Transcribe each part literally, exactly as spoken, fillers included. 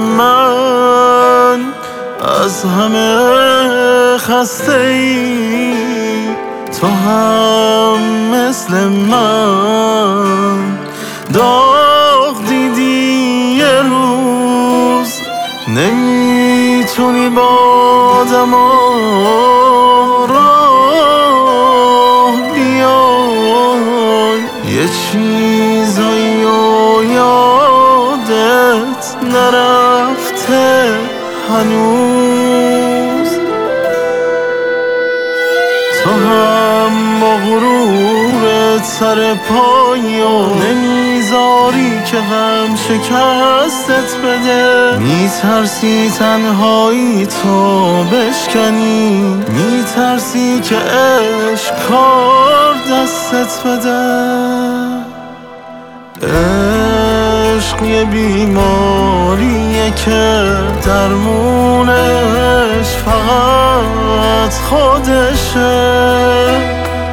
من از همه خسته ای، تو هم مثل من داغ دیدی یه روز، نمیتونی با آدما راه بیای، یه چیزایی و یادت نرفته هنوز. تو هم با غرورت سر پایی و نمیذاری که غم شکستت بده، میترسی تنهایی تو بشکنی، میترسی که عشق کار دستت بده. عشق یه بیماریه که درمونش فقط خودشه.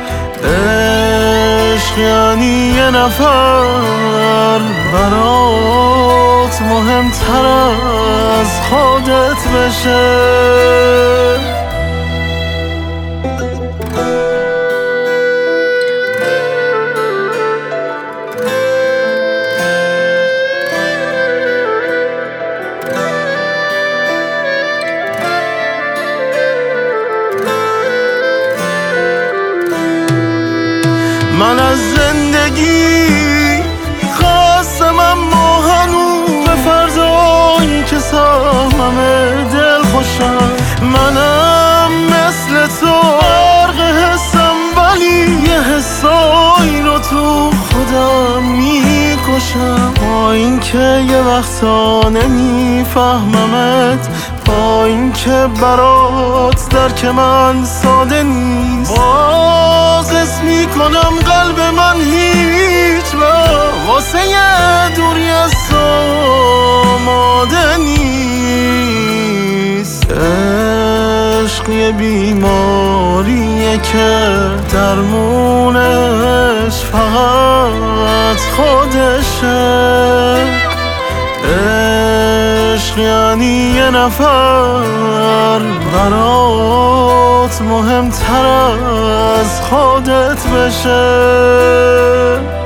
عشق یعنی یه نفر برات مهمتر از خودت بشه. من از زندگی خواستم اما هنوز به فردایی که سهمم دل خوشم. منم مثل تو غرق حسم، ولی یه حسایی رو تو خودم میکشم. با این که یه وقتا نمیفهممت، با این که برات درک من ساده نیست، باز اسم میکنم قلب من هیچ وقت واسه یه دوری از تو آماده نیست. عشق یه بیماریه که درمونش فقط خودشه. عشق یعنی یه نفر برات مهمتر از خودت بشه.